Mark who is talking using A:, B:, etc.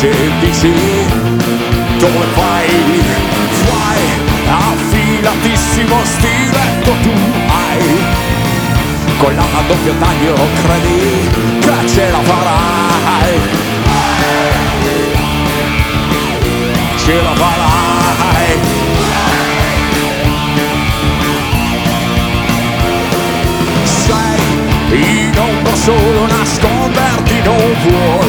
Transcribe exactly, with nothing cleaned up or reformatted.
A: se dici dove vai, vai, affilatissimo stiletto tu hai, con la doppio taglio credi che ce la farai, ce la farai. Sei in ombra solo nasconderti non vuoi,